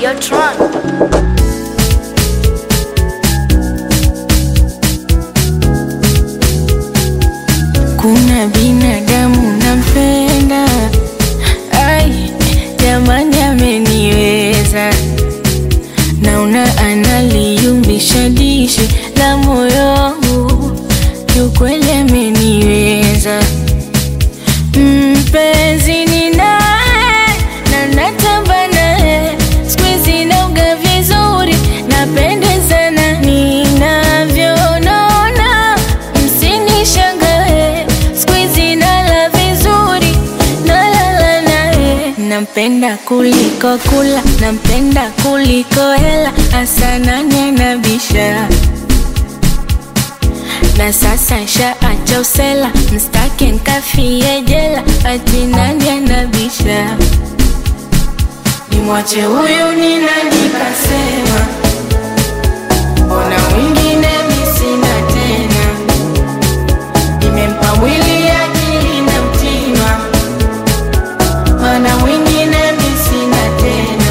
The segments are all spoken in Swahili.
Videotron. Kuna binadamu nampenda, ai jamani ameniweza. Naona analiumbisha dishi la moyo wangu, kiukweli ameniweza. Mpenzi ninaye na natamba naye, siku hizi nauga vizuri, napendeza na ninavyonona, msinishangae, siku hizi nala vizuri, nalala naye. Nampenda kuliko kula, nampenda kuliko hela, hasa nani anabisha? Na sasa shaacha usela, mstaki nkafie jela, ati nani anabisha? Nimwache huyu ni nani kasema? Mbona mwingine mi sina tena? Nimempa mwili akili na mtima, maana mwingine mi sina tena.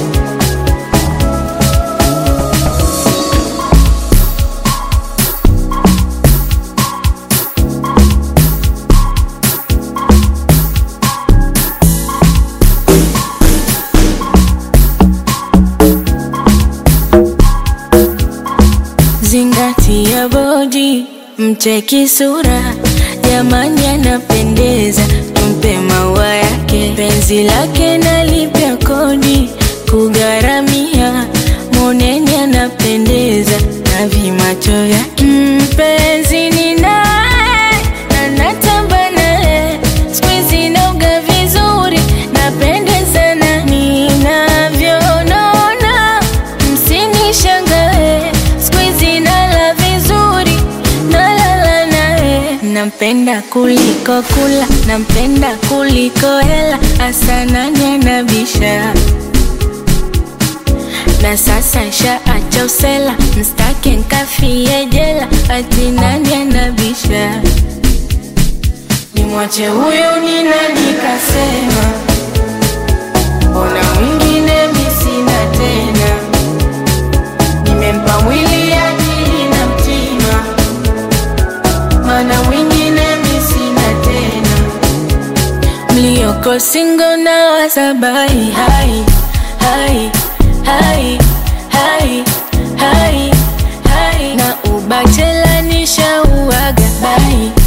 Zingatia bodi, mcheki sura, jamani anapendeza, tumpe maua yake. Penzi lake nalipia kodi, kugharamia, moneni anapendeza, na vimacho vyake. Mpenzi ninaye na natamba naye, siku hizi nauga vizuri, napendeza na ninavyonona, msinishangae, siku hizi nala vizuri, nalala naye. Nampenda kuliko kula, nampenda kuliko hela, hasa nani anabisha? Na sasa shaacha usela, mstaki nkafie jela, ati nani anabisha? Nimwache huyu ni nani kasema? Mbona mwingine mi sina tena? Nimempa mwili akili na mtima, maana mwingine mi sina tena. Mlioko single na wasabai, hai hai hai hai hai hai, na ubachela nishauaga, bye.